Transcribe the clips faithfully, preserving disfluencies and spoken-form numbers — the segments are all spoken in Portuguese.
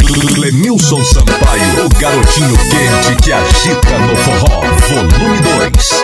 Clemilson Sampaio, o garotinho quente que agita no forró, volume dois.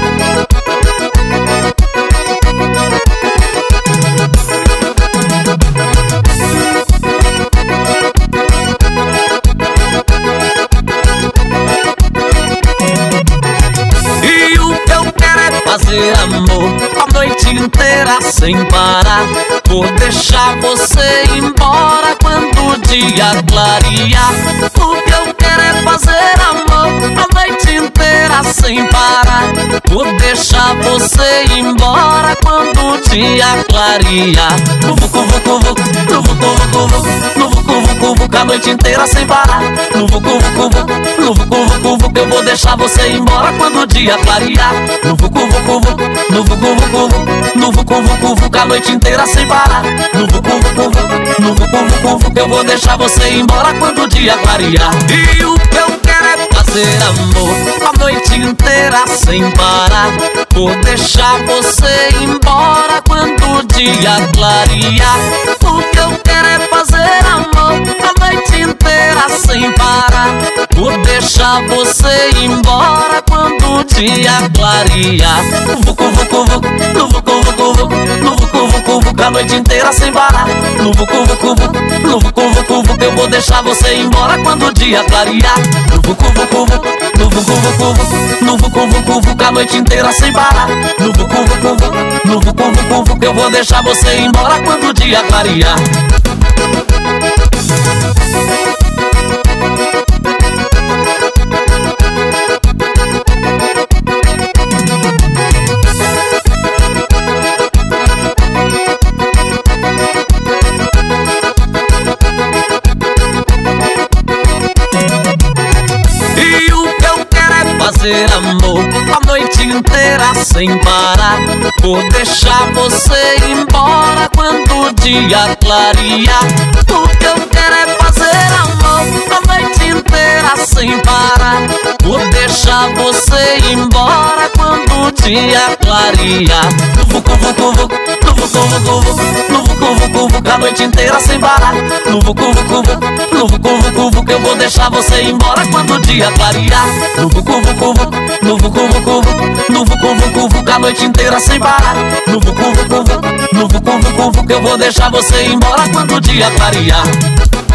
E o que eu quero é fazer amor a noite inteira sem parar. Vou deixar você ir embora quando o dia clarear. O que eu quero é fazer amor a noite inteira sem parar. Vou deixar você ir embora quando o dia clarear. No vucu vucu vucu, no vucu vucu vucu, no vucu vucu vucu a noite inteira sem parar. No vucu vucu vucu, no vucu vucu vucu eu vou deixar você ir embora quando o dia clarear. No vucu vucu vucu, no vucu vucu vucu, no vucu vucu vucu a noite inteira sem parar. No vucu vucu vucu, no vucu vucu vucu eu vou deixar você ir embora quando o dia clarear. E o que eu quero é fazer amor a noite inteira sem parar. Vou deixar você ir embora quando o dia clarear. O que eu quero é fazer amor a noite inteira sem parar. Vou deixar você ir embora quando o dia clarear. No vucu vucu vucu, no vucu vucu vucu, no vucu vucu vucu a noite inteira sem parar. No vucu vucu vucu, no vucu vucu vucu eu vou deixar você ir embora quando o dia clarear. No vucu vucu vucu, no vucu vucu vucu, no vucu vucu vucu a noite inteira sem parar. No vucu vucu vucu, no vucu vucu vucu eu vou deixar você ir embora quando o dia clarear. E o que eu quero é fazer amor a noite inteira sem parar. Vou deixar você ir embora quando o dia clarear. O que eu quero é fazer amor a noite inteira sem parar. Vou deixar você ir embora quando o dia clarear. No vucu vucu vucu, no vucu vucu vucu, no vucu vucu vucu a noite inteira sem parar. No vucu vucu vucu, no vucu vucu vucu eu vou deixar você ir embora quando o dia clarear. No vucu vucu vucu, no vucu vucu vucu, no vucu vucu vucu a noite inteira sem parar. No vucu vucu vucu, no vucu vucu vucu eu vou deixar você ir embora quando o dia clarear.